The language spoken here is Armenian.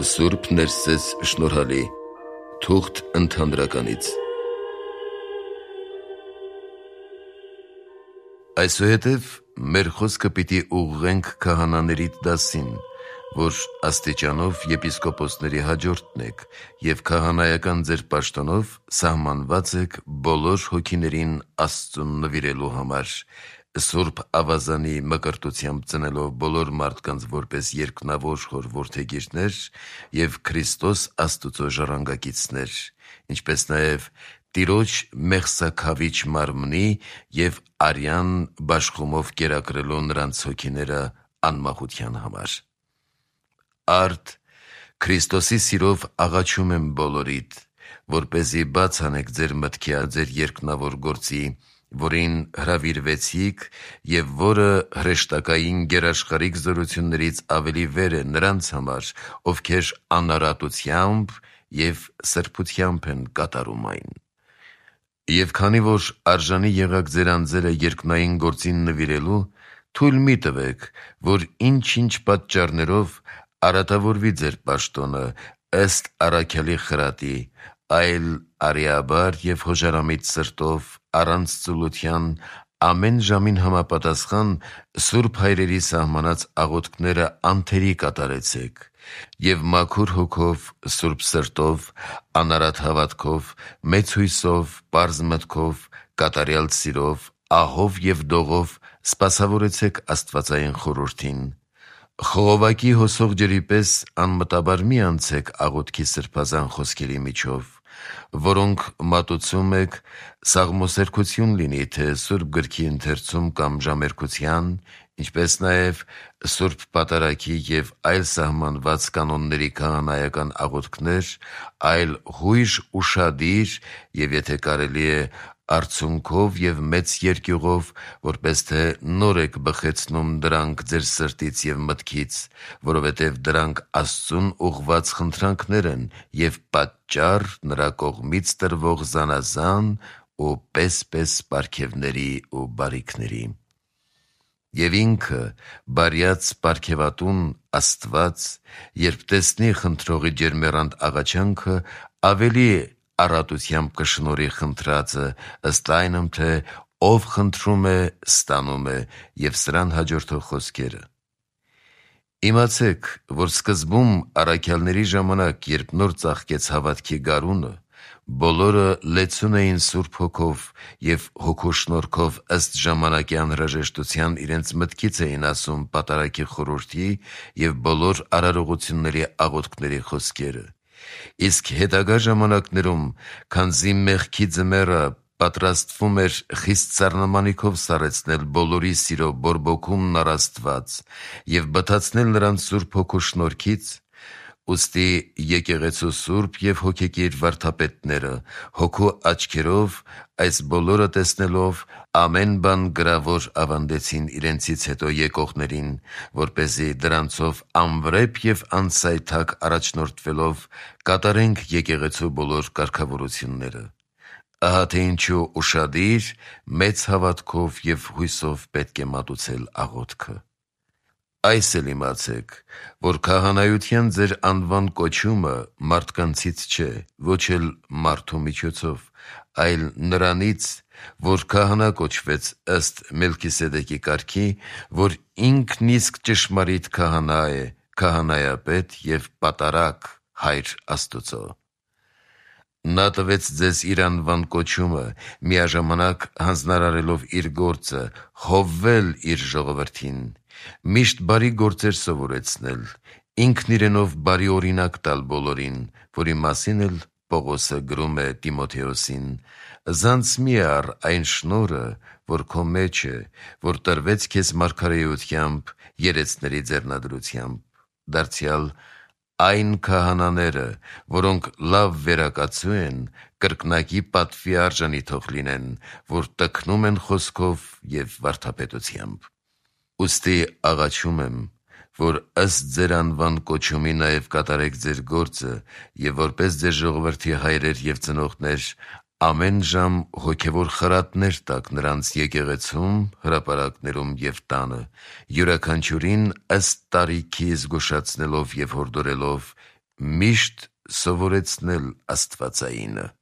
Սուրբ ներսես շնորհալի, թուղթ ընդհանրականից։ Այսուհետև մեր խոսքը պիտի ուղղենք քահանաների դասին, որ աստիճանով եպիսկոպոսների հաջորդն եք և քահանայական ձեր պաշտոնով սահմանված եք բոլոր հոգիներին Աստծուն նվիրելու համար, Սուրբ ավազանի մկրտությամբ ծնելով բոլոր մարդկանց որպես երկնավոր հոր որդեգիրներ և Քրիստոս Աստուծո ժառանգակիցներ, ինչպես նաև Տիրոջ մեղսաքավիչ մարմնի և արյան բաշխումով կերակրելու նրանց հոգիները անմախության համար։ Արդ Քրիստոսի սիրով աղաչում եմ բոլորիդ, որպեսզի բաց անեք ձեր մտքի ձեր երկնավոր գործի, որին հրավիրվեցիք և որը հրեշտակային գերաշխարհիկ զորություններից ավելի վեր է նրանց համար, ովքեր անարատությամբ և սրբությամբ են կատարում այն։ Եվ քանի որ արժանի եղաք ձեր անձերը երկնային գործին նվիրելու, թույլ մի տվեք, որ ինչ-ինչ պատճառներով արատավորվի ձեր պաշտոնը ըստ առաքյալի խրատի, այլ արիաբար և հոժարամիտ սրտով, առանց ծուլության, ամեն ժամին համապատասխան Սուրբ հայրերի սահմանած աղոթքները անթերի կատարեցեք և մաքուր հոգով, սուրբ սրտով, անարատ հավատքով, մեծ հույսով, պարզ մտքով, կատարյալ սիրով, ահով և դողով սպասավորեցեք աստվածային խորհրդին։ Խողովակի հոսող ջրի պես անմտաբար մի անցեք աղոթքի սրբազան խոսքերի միջով, որոնք մատուցում եք, սաղմոսերգություն լինի թե Սուրբ գրքի ընթերցում կամ ժամերգության, ինչպես նաև Սուրբ պատարագի և այլ սահմանված կանոնների քահանայական աղոթքներ, այլ հույժ ուշադիր և եթե կարելի է արցունքով և մեծ երկյուղով, որպես թե նոր եք բխեցնում դրանք ձեր սրտից և մտքից, որովհետև դրանք Աստծուն ուղղված խնդրանքներ են և պատճառ նրա կողմից տրվող զանազան ու պես-պես պարգևների ու բարիքների։ Եվ ինքը, բարյաց պարգևատուն Աստված, երբ տեսնի խնդրողի ջերմեռանդ աղաչանքը, ավելի առատությամբ կշնորհի խնդրածը, ըստ այնմ, թե ով խնդրում է, ստանում է, և սրան հաջորդող խոսքերը։ Իմացեք, որ սկզբում առաքյալների ժամանակ, երբ նոր ծաղկեց հավատքի գարունը, բոլորը լեցուն էին Սուրբ Հոգով և Հոգու շնորհքով ըստ ժամանակի անհրաժեշտության իրենց մտքից էին ասում պատարագի խորհրդի և բոլոր արարողությունների աղոթքների խոսքերը։ Իսկ հետագա ժամանակներում, քանզի մեղքի ձմեռը պատրաստվում էր խիստ սառնամանիքով սառեցնել բոլորի սիրո բորբոքումն առ Աստված և բթացնել նրանց Սուրբ Հոգու շնորհքից, ուստի եկեղեցու սուրբ և հոգեկիր վարդապետները Հոգու աչքերով այս բոլորը տեսնելով ամեն բան գրավոր ավանդեցին իրենցից հետո եկողներին, որպեսզի դրանցով անվրեպ և անսայթակ առաջնորդվելով կատարենք եկեղեցու բոլոր կարգավորությունները։ Ահա թե ինչու ուշադիր, մեծ հավատքով և հույսով պետք է մատուցել աղոթքը։ Այս էլ իմացեք, որ քահանայության ձեր անվան կոչումը մարդկանցից չէ, ոչ էլ մարդու միջոցով, այլ նրանից, որ քահանա կոչվեց ըստ Մելքիսեդեկի կարգի, որ ինքն իսկ ճշմարիտ քահանա է, քահանայապետ և պատարագ Հայր Աստուծո։ Նա տվեց ձեզ իր անվան կոչումը, միաժամանակ հանձնարարելով իր գործը, հովվել իր ժողովրդին, միշտ բարի գործեր սովորեցնել, ինքն իրենով բարի օրինակ տալ բոլորին, որի մասին էլ Պողոսը գրում է Տիմոթեոսին. «Զանց մի առ այն շնորհը, որ քո մեջ է, որ տրվեց քեզ մարգարեությամբ, երեցների ձեռնադրությամբ, դարձյալ այն քահանաները, որոնք լավ վերակացու են, կրկնակի պատվի արժանի թող լինեն, որ տքնում են խոսքով և վարդապետությամբ։ Ուստի աղաչում եմ, որ ըստ ձեր անվան կոչումի նաև կատարեք ձեր գործը և որպես ձեր ժողովրդի հայրեր և ծնողներ ամեն ժամ հոգևոր խրատներ տաք նրանց եկեղեցում, հրապարակներում և տանը, յուրաքանչյուրին ըստ տարիքի զգուշացնելով և հորդորելով միշտ սովորեցնել աստվածայինը։